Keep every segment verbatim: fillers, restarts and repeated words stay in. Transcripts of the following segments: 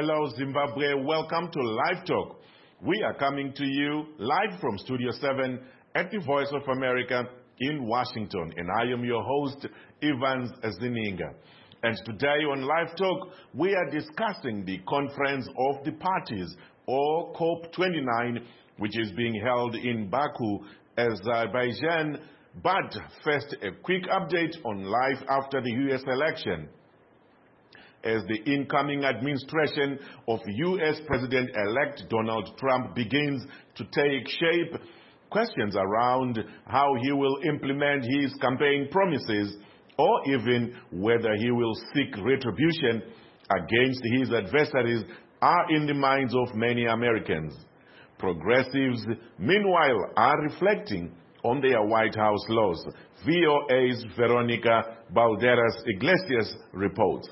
Hello Zimbabwe, welcome to Live Talk. We are coming to you live from Studio seven at the Voice of America in Washington, and I am your host, Evans Zininga. And today on Live Talk, we are discussing the Conference of the Parties, or COP twenty-nine, which is being held in Baku, Azerbaijan. But first, a quick update on life after the U S election. As the incoming administration of U S President-elect Donald Trump begins to take shape, questions around how he will implement his campaign promises or even whether he will seek retribution against his adversaries are in the minds of many Americans. Progressives, meanwhile, are reflecting on their White House laws. V O A's Veronica Balderas Iglesias reports.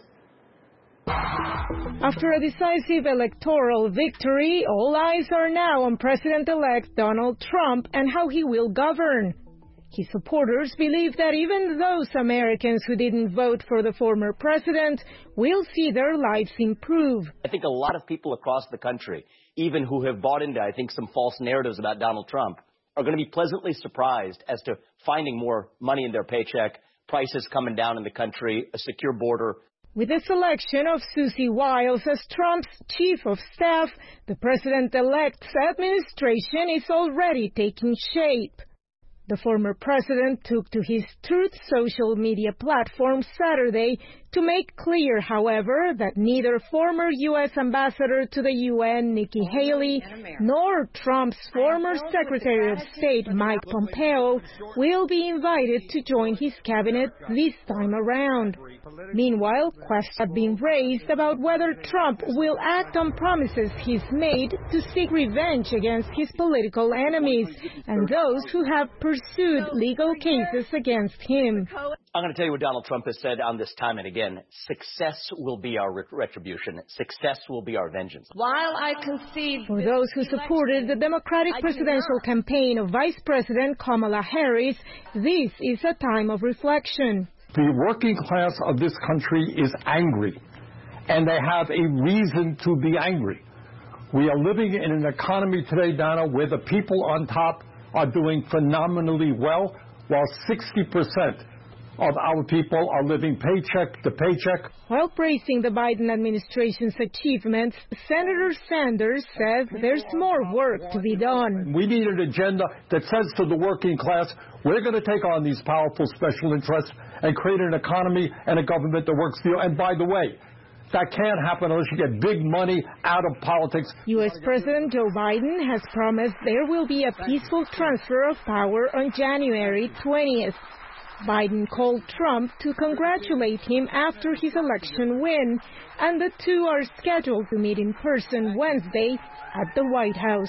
After a decisive electoral victory, all eyes are now on President-elect Donald Trump and how he will govern. His supporters believe that even those Americans who didn't vote for the former president will see their lives improve. I think a lot of people across the country, even who have bought into, I think, some false narratives about Donald Trump, are going to be pleasantly surprised as to finding more money in their paycheck, prices coming down in the country, a secure border. With the selection of Susie Wiles as Trump's chief of staff, the president-elect's administration is already taking shape. The former president took to his Truth social media platform Saturday to make clear, however, that neither former U S ambassador to the U N, Nikki Haley, nor Trump's former Secretary of State, Mike Pompeo, will be invited to join his cabinet this time around. Meanwhile, questions have been raised about whether Trump will act on promises he's made to seek revenge against his political enemies and those who have pursued legal cases against him. I'm going to tell you what Donald Trump has said on this time and again. Success will be our retribution. Success will be our vengeance. While I concede for those who supported the Democratic presidential campaign of Vice President Kamala Harris, this is a time of reflection. The working class of this country is angry, and they have a reason to be angry. We are living in an economy today, Donna, where the people on top are doing phenomenally well, while sixty percent of our people are living paycheck to paycheck. While praising the Biden administration's achievements, Senator Sanders says there's more work to be done. We need an agenda that says to the working class, we're going to take on these powerful special interests and create an economy and a government that works for you. And by the way, that can't happen unless you get big money out of politics. U S President Joe Biden has promised there will be a peaceful transfer of power on January twentieth. Biden called Trump to congratulate him after his election win, and the two are scheduled to meet in person Wednesday at the White House.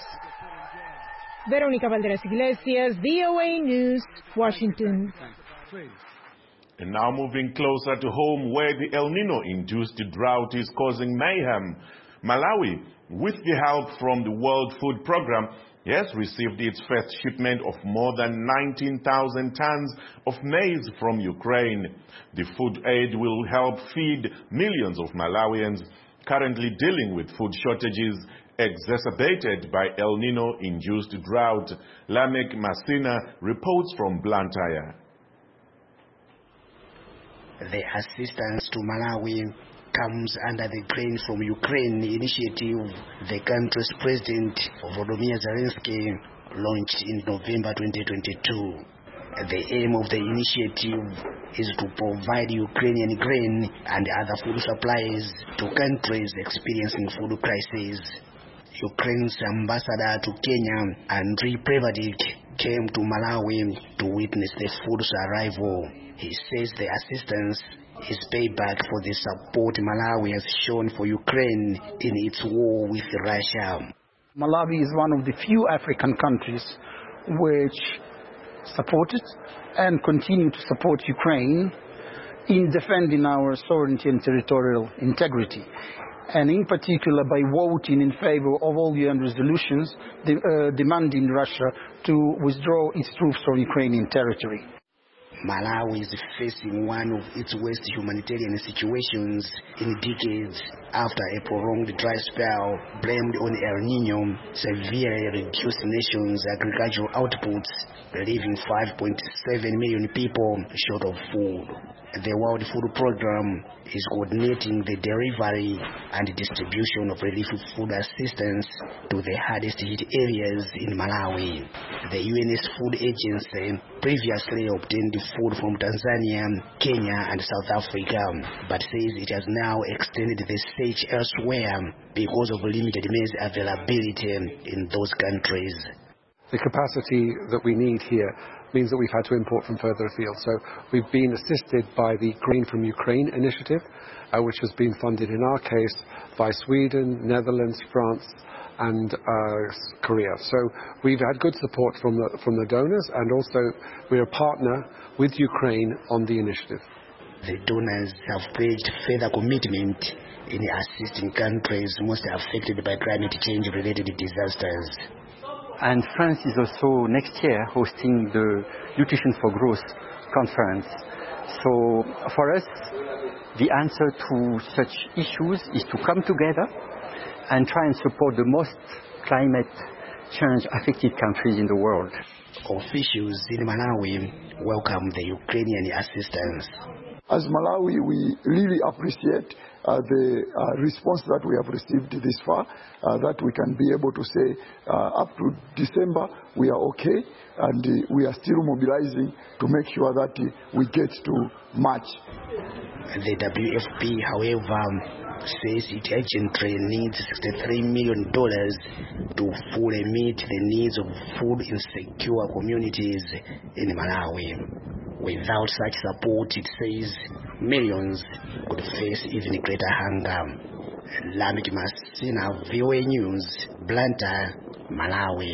Veronica Balderas Iglesias, V O A News, Washington. And now moving closer to home, where the El Nino-induced drought is causing mayhem. Malawi, with the help from the World Food Programme, has received its first shipment of more than nineteen thousand tons of maize from Ukraine. The food aid will help feed millions of Malawians currently dealing with food shortages exacerbated by El Nino-induced drought. Lamek Masina reports from Blantyre. The assistance to Malawi comes under the Grain from Ukraine initiative the country's president, Volodymyr Zelensky, launched in November twenty twenty-two. The aim of the initiative is to provide Ukrainian grain and other food supplies to countries experiencing food crises. Ukraine's ambassador to Kenya, Andriy Prevadik, came to Malawi to witness the food's arrival. He says the assistance is payback for the support Malawi has shown for Ukraine in its war with Russia. Malawi is one of the few African countries which supported and continue to support Ukraine in defending our sovereignty and territorial integrity, and in particular by voting in favor of all U N resolutions de- uh, demanding Russia to withdraw its troops from Ukrainian territory. Malawi is facing one of its worst humanitarian situations in decades after a prolonged dry spell blamed on El Nino severely reduced the nation's agricultural outputs, leaving five point seven million people short of food. The World Food Programme is coordinating the delivery and distribution of relief food assistance to the hardest hit areas in Malawi. The U N S Food Agency previously obtained food from Tanzania, Kenya and South Africa, but says it has now extended the search elsewhere because of limited maize availability in those countries. The capacity that we need here means that we've had to import from further afield. So we've been assisted by the Grain from Ukraine initiative, uh, which has been funded in our case by Sweden, Netherlands, France and uh, Korea. So we've had good support from the, from the donors, and also we're a partner with Ukraine on the initiative. The donors have pledged further commitment in assisting countries most affected by climate change-related disasters. And France is also next year hosting the Nutrition for Growth conference. So for us, the answer to such issues is to come together and try and support the most climate change affected countries in the world. Officials in Malawi welcome the Ukrainian assistance. As Malawi, we really appreciate uh, the uh, response that we have received this far, uh, that we can be able to say uh, up to December we are okay, and uh, we are still mobilizing to make sure that uh, we get to March. The W F P, however, says it urgently needs sixty-three million dollars to fully meet the needs of food insecure communities in Malawi. Without such support, it says, millions could face even greater hunger. Lamik Masina, V O A News, Blantyre, Malawi.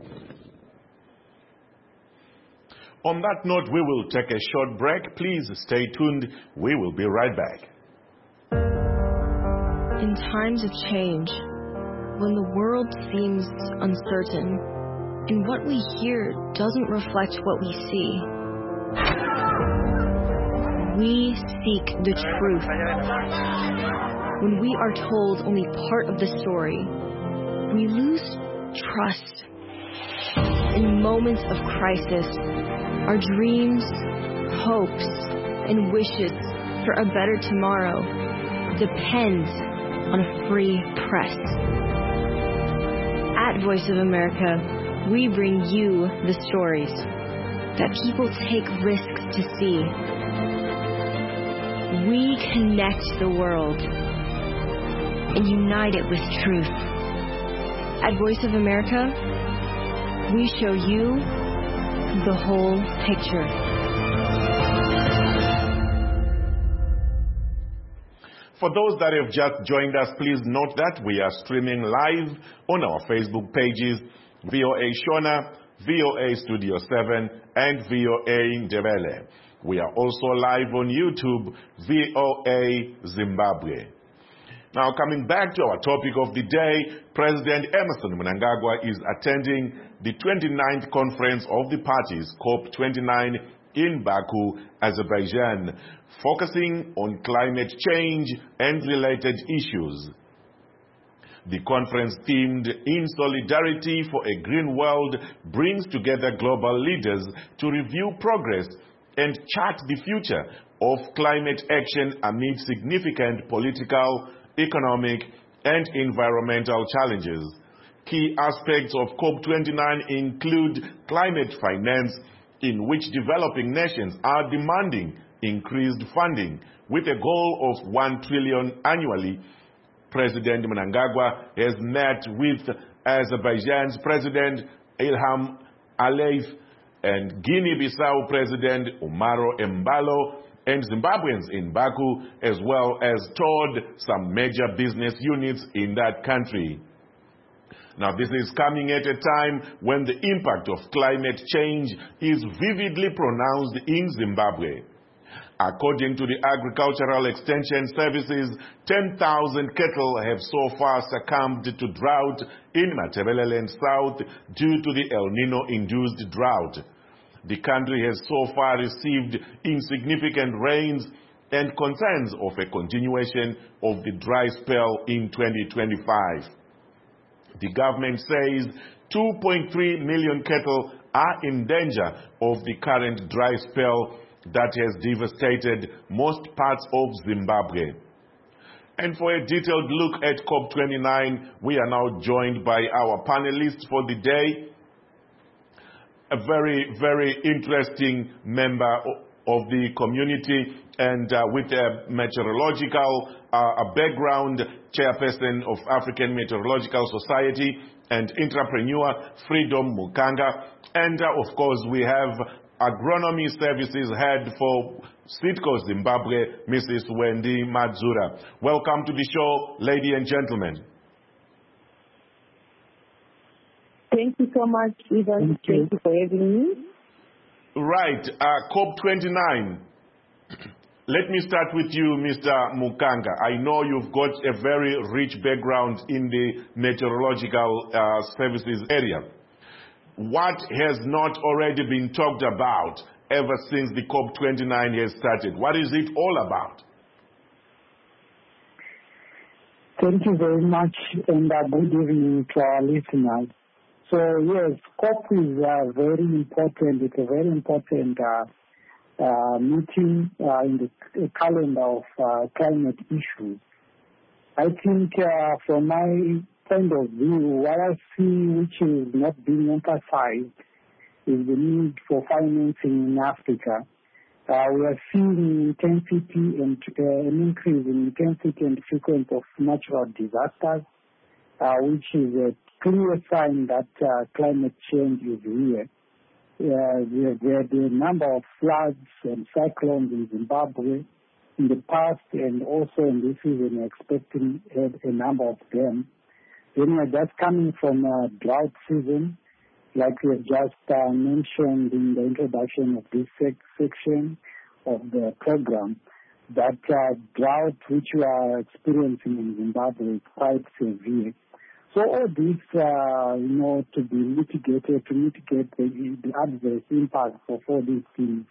On that note, we will take a short break. Please stay tuned. We will be right back. In times of change, when the world seems uncertain and what we hear doesn't reflect what we see, we seek the truth. When we are told only part of the story, we lose trust. In moments of crisis, our dreams, hopes, and wishes for a better tomorrow depend on a free press. At Voice of America, we bring you the stories that people take risks to see. We connect the world and unite it with truth. At Voice of America, we show you the whole picture. For those that have just joined us, please note that we are streaming live on our Facebook pages, V O A Shona, V O A Studio seven, and V O A Ndebele. We are also live on YouTube, V O A Zimbabwe. Now, coming back to our topic of the day, President Emmerson Mnangagwa is attending the twenty-ninth Conference of the Parties, COP twenty-nine, in Baku, Azerbaijan, focusing on climate change and related issues. The conference, themed In Solidarity for a Green World, brings together global leaders to review progress and chart the future of climate action amid significant political, economic, and environmental challenges. Key aspects of COP twenty-nine include climate finance, in which developing nations are demanding increased funding with a goal of one trillion dollars annually. President Mnangagwa has met with Azerbaijan's President Ilham Aliyev and Guinea-Bissau President Umaro Embalo and Zimbabweans in Baku, as well as toured some major business units in that country. Now, this is coming at a time when the impact of climate change is vividly pronounced in Zimbabwe. According to the Agricultural Extension Services, ten thousand cattle have so far succumbed to drought in Matabeleland South due to the El Nino-induced drought. The country has so far received insignificant rains and concerns of a continuation of the dry spell in twenty twenty-five. The government says two point three million cattle are in danger of the current dry spell that has devastated most parts of Zimbabwe. And for a detailed look at COP twenty-nine, we are now joined by our panelists for the day. A very, very interesting member of the community and uh, with a meteorological uh, a background, chairperson of African Meteorological Society and entrepreneur Freedom Mukanga. And uh, of course, we have Agronomy Services Head for Sitco Zimbabwe, Missus Wendy Madzura. Welcome to the show, ladies and gentlemen. Thank you so much, Ivan. Thank you, Thank you for having me. Right, uh, COP twenty-nine. Let me start with you, Mister Mukanga. I know you've got a very rich background in the meteorological uh, services area. What has not already been talked about ever since the COP twenty-nine has started? What is it all about? Thank you very much, and uh, good evening to our listeners. So yes, COP is uh, very important. It's a very important uh, uh, meeting uh, in the calendar of uh, climate issues. I think uh, from my point of view, what I see which is not being emphasized is the need for financing in Africa. Uh, we are seeing intensity and uh, an increase in intensity and frequency of natural disasters, uh, which is a clear sign that uh, climate change is here. Uh, there, there are a number of floods and cyclones in Zimbabwe in the past, and also in this season we're expecting a, a number of them. Then we're just coming from a drought season, like we have just uh, mentioned in the introduction of this sec- section of the program, that uh, drought which we are experiencing in Zimbabwe is quite severe. So all this, uh, you know, to be mitigated, to mitigate the, the adverse impact of all these things,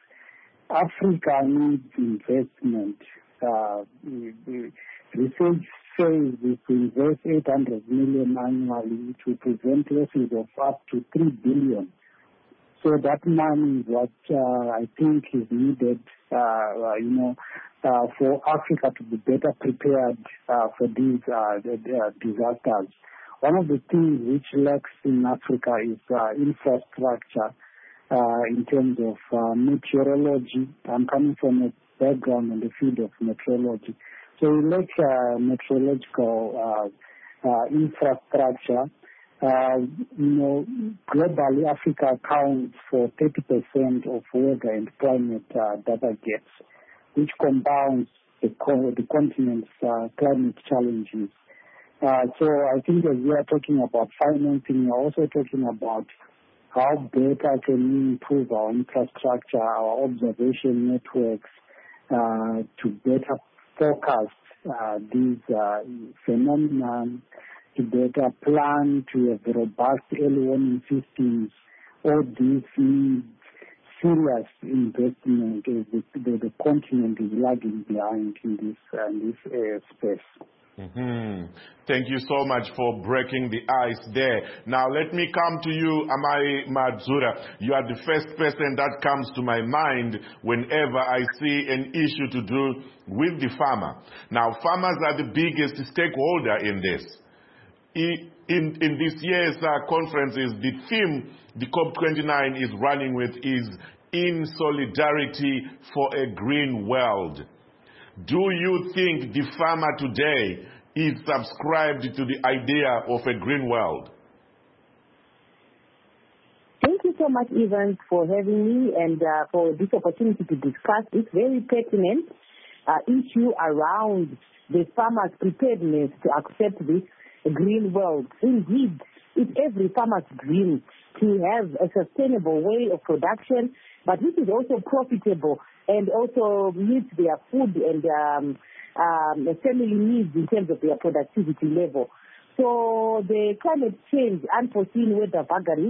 Africa needs investment. Uh, the research says if we invest eight hundred million annually, it will prevent losses of up to three billion. So that money is what uh, I think is needed, uh, you know, uh, for Africa to be better prepared uh, for these uh, disasters. One of the things which lacks in Africa is uh, infrastructure uh, in terms of uh, meteorology. I'm coming from a background in the field of meteorology. So we lack uh, meteorological uh, uh, infrastructure. Uh, you know, globally, Africa accounts for thirty percent of weather and climate uh, data gets, which compounds the, co- the continent's uh, climate challenges. Uh, so I think as we are talking about financing, we are also talking about how better can we improve our infrastructure, our observation networks, uh, to better forecast uh, these uh, phenomena, to better plan, to have robust early warning systems. All these need serious investment as the, the, the continent is lagging behind in this, uh, in this uh, space. Mm-hmm. Thank you so much for breaking the ice there. Now let me come to you, Amai Madzura. You are the first person that comes to my mind whenever I see an issue to do with the farmer. Now farmers are the biggest stakeholder in this. In, in this year's uh, conferences, the theme the COP twenty-nine is running with is In Solidarity for a Green World. Do you think the farmer today is subscribed to the idea of a green world? Thank you so much, Ivan, for having me and uh, for this opportunity to discuss this very pertinent uh, issue around the farmers' preparedness to accept this green world. Indeed, it's every farmer's dream to have a sustainable way of production, but this is also profitable and also meets their food and um, um, family needs in terms of their productivity level. So the climate change, unforeseen weather vagaries,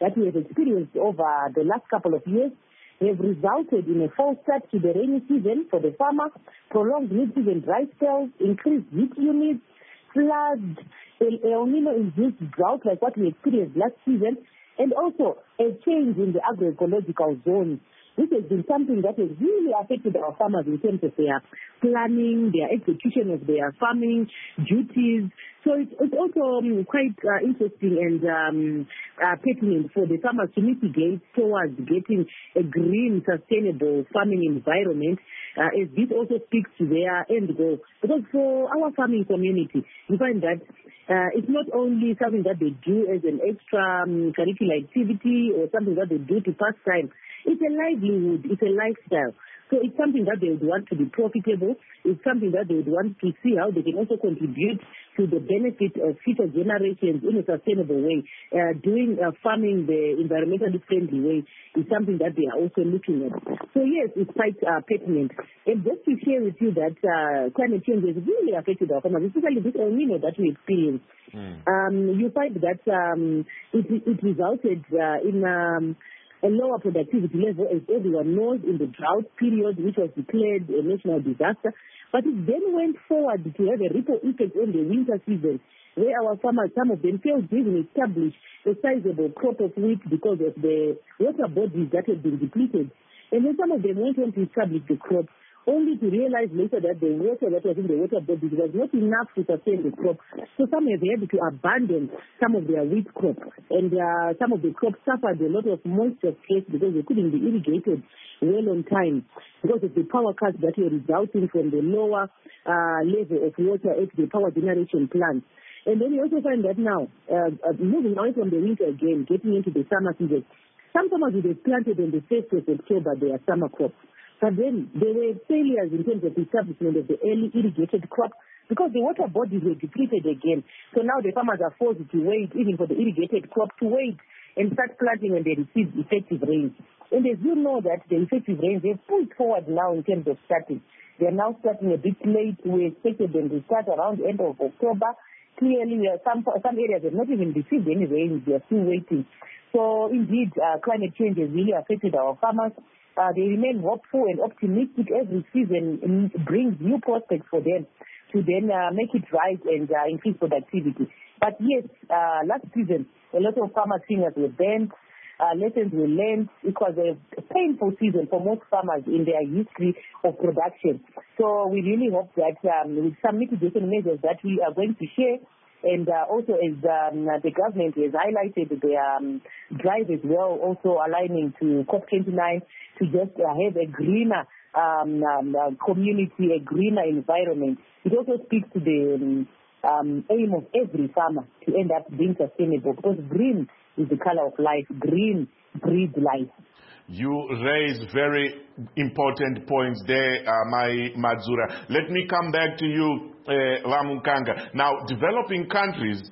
that we have experienced over the last couple of years have resulted in a false start to the rainy season for the farmer, prolonged mid-season dry spells, increased heat units, floods, El Nino-induced drought like what we experienced last season, and also a change in the agroecological zones. This has been something that has really affected our farmers in terms of their planning, their execution of their farming duties. So it's, it's also um, quite uh, interesting and um, uh, pertinent for the farmers to mitigate towards getting a green, sustainable farming environment, uh, as this also speaks to their end goal. Because for our farming community, you find that uh, it's not only something that they do as an extra um, curricular activity or something that they do to pass time. It's a livelihood, it's a lifestyle. So it's something that they would want to be profitable. It's something that they would want to see how they can also contribute to the benefit of future generations in a sustainable way. Uh, doing uh, farming the environmentally friendly way is something that they are also looking at. So yes, it's quite uh, pertinent. And just to share with you that uh, climate change has really affected our farmers, especially this El Nino that we experience. Mm. Um, you find that um, it, it resulted uh, in... Um, a lower productivity level, as everyone knows, in the drought period, which was declared a national disaster. But it then went forward to have a ripple effect on the winter season, where our farmers, some of them failed to even establish a sizable crop of wheat because of the water bodies that had been depleted. And then some of them went on to establish the crop, only to realize later that the water that was in the water bodies was not enough to sustain the crop. So some have had to abandon some of their wheat crop, and uh, some of the crops suffered a lot of moisture stress because they couldn't be irrigated well on time because of the power cuts that were resulting from the lower uh, level of water at the power generation plants. And then you also find that now, uh, uh, moving away from the winter again, getting into the summer season, some farmers would have planted on the first of October their summer crops. But then there were failures in terms of the establishment of the early irrigated crop because the water bodies were depleted again. So now the farmers are forced to wait, even for the irrigated crop, to wait and start planting when they receive effective rains. And as you know that the effective rains, they've pushed forward now in terms of starting. They are now starting a bit late. We expected them to start around the end of October. Clearly, some, some areas have not even received any rains. They are still waiting. So indeed, uh, climate change has really affected our farmers. Uh, they remain hopeful and optimistic. Every season brings new prospects for them to then uh, make it right and uh, increase productivity. But yes, uh, last season, a lot of farmers' fingers were bent, uh, lessons were learned. It was a painful season for most farmers in their history of production. So we really hope that um, with some mitigation measures that we are going to share, and uh, also as um, the government has highlighted their um, drive as well, also aligning to COP twenty-nine to just uh, have a greener um, um, uh, community, a greener environment. It also speaks to the um, um, aim of every farmer to end up being sustainable, because green is the color of life. Green breeds life. You raise very important points there, uh, my Madzura. Let me come back to you, uh, Ramukanga. Now, developing countries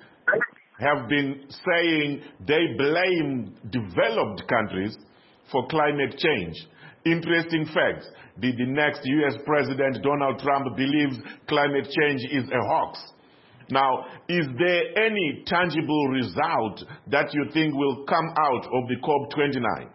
have been saying they blame developed countries for climate change. Interesting facts. The, the next U S President, Donald Trump, believes climate change is a hoax. Now, is there any tangible result that you think will come out of the COP twenty-nine?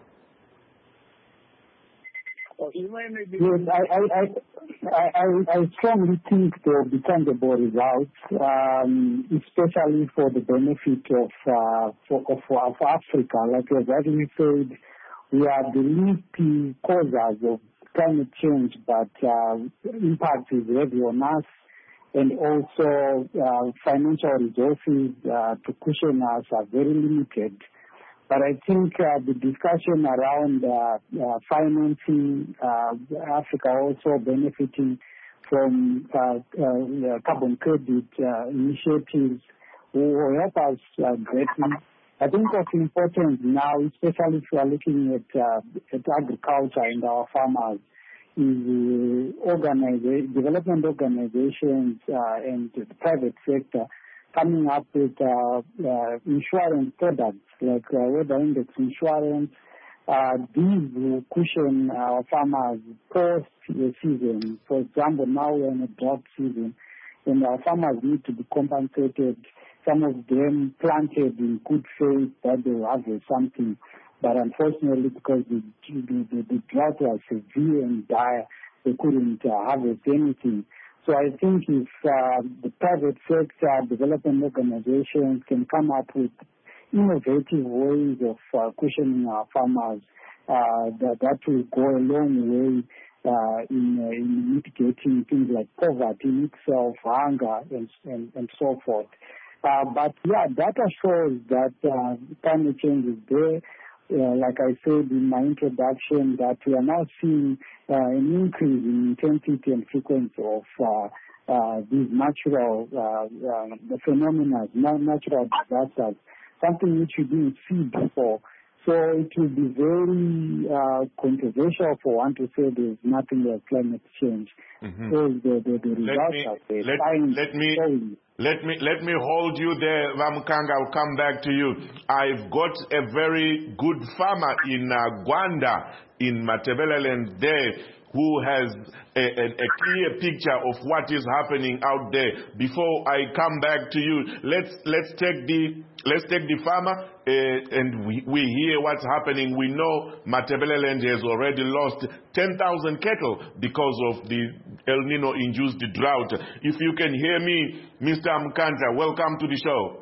Yes, I, I, I, I strongly think there will be tangible results, um, especially for the benefit of, uh, for, of, of Africa. Like as we said, we are the least causes of climate change, but uh, impact is heavy on us, and also uh, financial resources uh, to cushion us are very limited. But I think uh, the discussion around uh, uh, financing uh, Africa also benefiting from uh, uh, carbon credit uh, initiatives will help us uh, greatly. I think what's important now, especially if we are looking at, uh, at agriculture and our farmers, is uh, organize, development organizations uh, and the private sector coming up with uh, uh, insurance products like uh, weather index insurance. Uh, these will cushion our farmers post the season. For example, now we're in a drought season, and our farmers need to be compensated some of them planted in good faith that they will harvest something. But unfortunately, because the, the, the, the drought was severe and dire, they couldn't uh, harvest anything. So I think if uh, the private sector development organizations can come up with innovative ways of uh, cushioning our farmers, uh, that, that will go a long way uh, in, uh, in mitigating things like poverty in itself, hunger, and, and, and so forth. Uh, but yeah, data shows that uh, climate change is there. Uh, like I said in my introduction, that we are now seeing uh, an increase in intensity and frequency of uh, uh, these natural uh, uh, phenomena, natural disasters, something which we didn't see before. So it will be very uh, controversial for one to say there's nothing like climate change. Mm-hmm. So the, the, the results me, are there. Let, let me showing. let me let me hold you there, Vamkanga. I'll come back to you. I've got a very good farmer in uh, Gwanda in Matabeleland there, who has a, a, a clear picture of what is happening out there. Before I come back to you, let's let's take the let's take the farmer uh, and we, we hear what's happening. We know Matabeleland has already lost ten thousand cattle because of the El Nino induced drought. If you can hear me, Mister Mkanta, welcome to the show.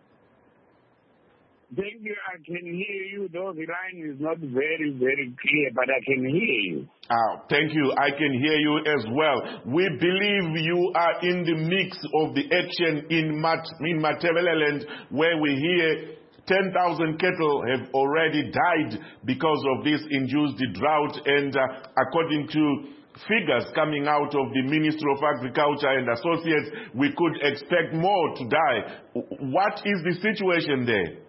Thank you. I can hear you, though the line is not very, very clear, but I can hear you. Ah, thank you. I can hear you as well. We believe you are in the mix of the action in Mat in Matabeleland, where we hear ten thousand cattle have already died because of this induced drought, and uh, according to figures coming out of the Ministry of Agriculture and Associates, we could expect more to die. What is the situation there?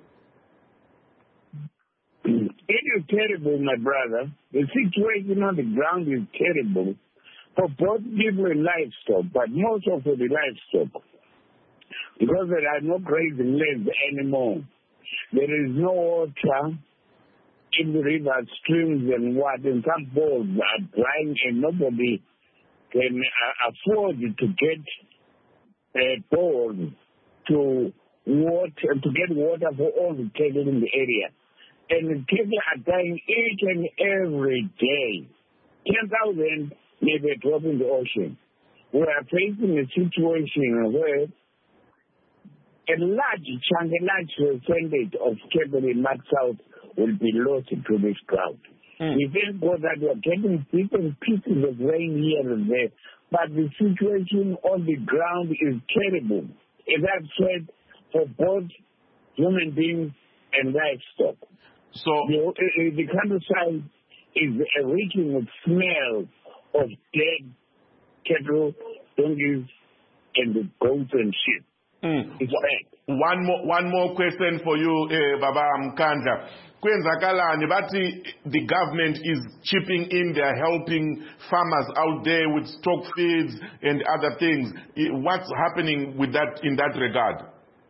It is terrible, my brother. The situation on the ground is terrible for both people and livestock, but most of the livestock, because there are no grazing lands anymore. There is no water in the rivers, streams, and what, and some bowls are drying, and nobody can uh, afford to get a bowl to water to get water for all the cattle in the area. And the cattle are dying each and every day. ten thousand may be a drop in the ocean. We are facing a situation where a large chunk, a large percentage of cattle in North South will be lost to this drought. Mm. We thank God that we are getting different pieces of rain here and there, but the situation on the ground is terrible. As I've said, for both human beings and livestock. So the, the countryside is reeking with smell of dead cattle, donkeys, and the goats and sheep. Mm. It's bad. One more, one more question for you, eh, Baba Mkanda. Kwenzakalani, bati the government is chipping in, they're helping farmers out there with stock feeds and other things. What's happening with that in that regard?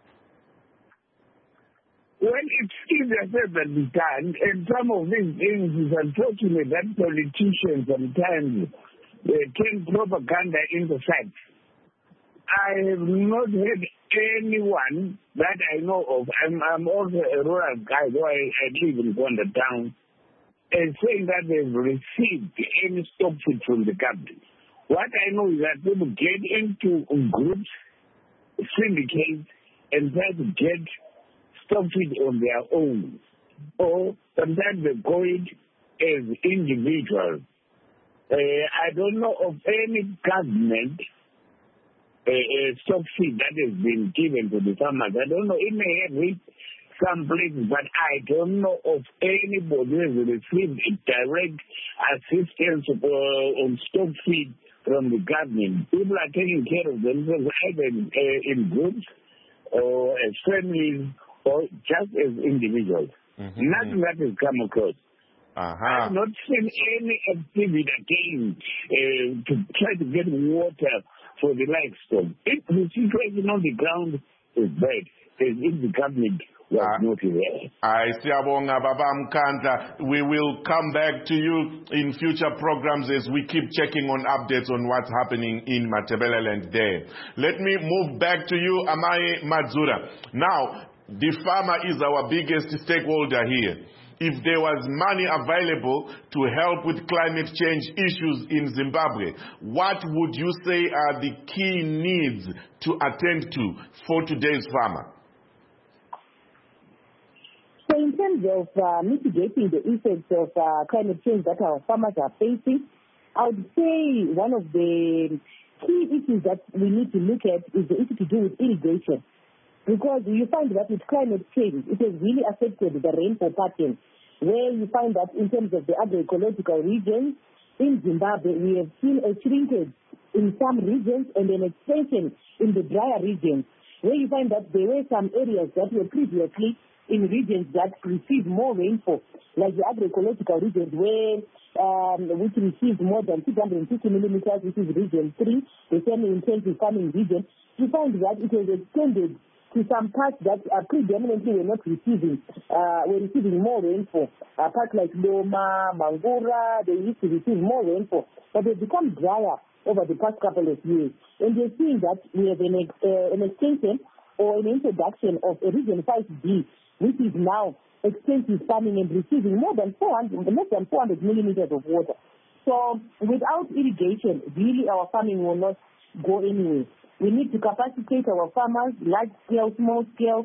Well, it's easier said than done, and some of these things is unfortunate that politicians sometimes they turn propaganda into facts. I have not heard anyone that I know of, I'm, I'm also a rural guy, though I, I live in Gwanda town, and saying that they've received any stock feed from the government. What I know is that people get into groups, syndicates, and try to get stock feed on their own. Or sometimes they go it as individuals. Uh, I don't know of any government uh, uh, stock feed that has been given to the farmers. I don't know. It may have reached some places, but I don't know of anybody who has received a direct assistance uh, on stock feed from the government. People are taking care of themselves either in, uh, in groups or as families or just as individuals. Mm-hmm. Nothing that has come across. Uh-huh. I have not seen any activity again uh, to try to get water for the livestock. If the situation on the ground is bad, as if the government was uh, not there. I Siyabonga Baba Mkandla. We will come back to you in future programs as we keep checking on updates on what's happening in Matabeleland there. Let me move back to you, Amai Madzura. Now, the farmer is our biggest stakeholder here. If there was money available to help with climate change issues in Zimbabwe, what would you say are the key needs to attend to for today's farmer? So in terms of uh, mitigating the effects of uh, climate change that our farmers are facing, I would say one of the key issues that we need to look at is the issue to do with irrigation. Because you find that with climate change, it has really affected the rainfall pattern, where you find that in terms of the agroecological regions in Zimbabwe, we have seen a shrinkage in some regions and an expansion in the drier regions, where you find that there were some areas that were previously in regions that received more rainfall, like the agroecological regions, where um, which received more than six hundred fifty millimeters, which is region three, the semi-intensive farming region. You find that it has extended to some parts that uh, predominantly were not receiving, uh, were receiving more rainfall. Uh, parts like Loma, Mangura, they used to receive more rainfall, but they've become drier over the past couple of years. And we're seeing that we have an, uh, an extension or an introduction of a region five B, which is now extensive farming and receiving more than four hundred, less than four hundred millimeters of water. So without irrigation, really our farming will not go anywhere. We need to capacitate our farmers, large scale, small scale,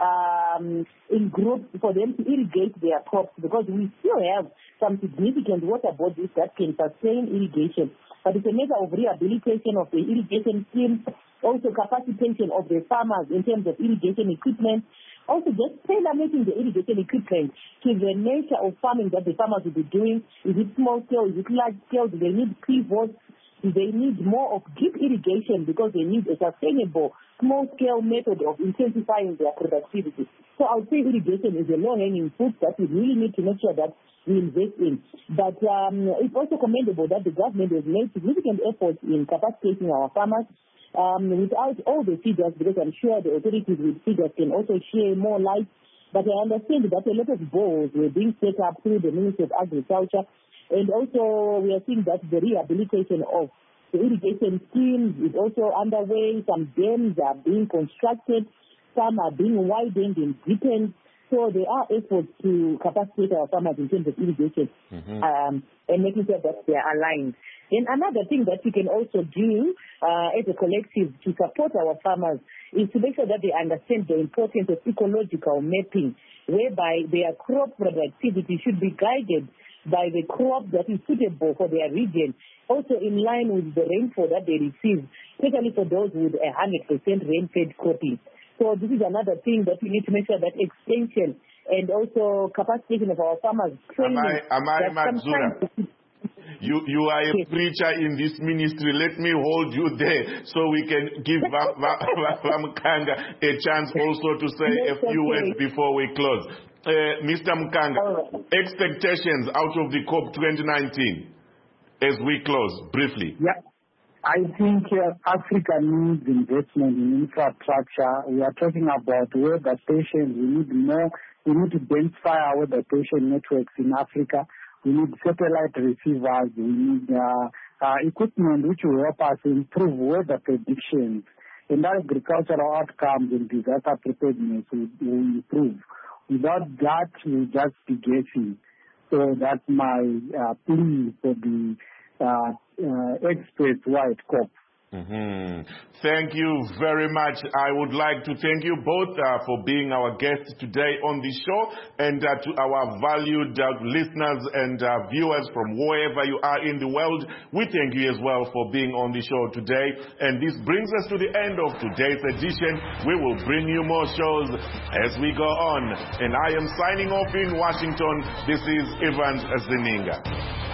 um, in groups for them to irrigate their crops, because we still have some significant water bodies that can sustain irrigation. But it's a matter of rehabilitation of the irrigation schemes, also capacitation of the farmers in terms of irrigation equipment, also just tailor-making the irrigation equipment to the nature of farming that the farmers will be doing. Is it small scale? Is it large scale? Do they need pivots? Do they need more of drip irrigation because they need a sustainable, small-scale method of intensifying their productivity? So I would say irrigation is a low-hanging fruit that we really need to make sure that we invest in. But um, it's also commendable that the government has made significant efforts in capacitating our farmers. Um, without all the figures, because I'm sure the authorities with figures can also share more light. But I understand that a lot of bores were being set up through the Ministry of Agriculture. And also we are seeing that the rehabilitation of the irrigation schemes is also underway. Some dams are being constructed. Some are being widened and deepened. So there are efforts to capacitate our farmers in terms of irrigation, mm-hmm. um, and making sure that they are aligned. Then another thing that we can also do uh, as a collective to support our farmers is to make sure that they understand the importance of ecological mapping, whereby their crop productivity should be guided by the crop that is suitable for their region, also in line with the rainfall that they receive, especially for those with a one hundred percent rain-fed cropping. So this is another thing that we need to make sure that extension and also capacitation of our farmers training. Am I, am I Madzura? You, you are a yes. preacher in this ministry. Let me hold you there so we can give Mkandla a chance also to say yes, a few okay. words before we close. Uh, Mister Mkandla, right. expectations out of the COP twenty nineteen as we close, briefly. Yeah. I think uh, Africa needs investment in infrastructure. We are talking about weather stations. We need more. We need to densify our weather station networks in Africa. We need satellite receivers. We need uh, uh, equipment which will help us improve weather predictions. And agricultural outcomes and disaster preparedness will, will improve. Without that, we'll just be guessing. So that's my uh, plea for the uh, uh, express-wide COP. Mm-hmm. Thank you very much. I would like to thank you both uh, for being our guests today on the show, and uh, to our valued uh, listeners and uh, viewers from wherever you are in the world. We thank you as well for being on the show today. And this brings us to the end of today's edition. We will bring you more shows as we go on. And I am signing off in Washington. This is Evans Zininga.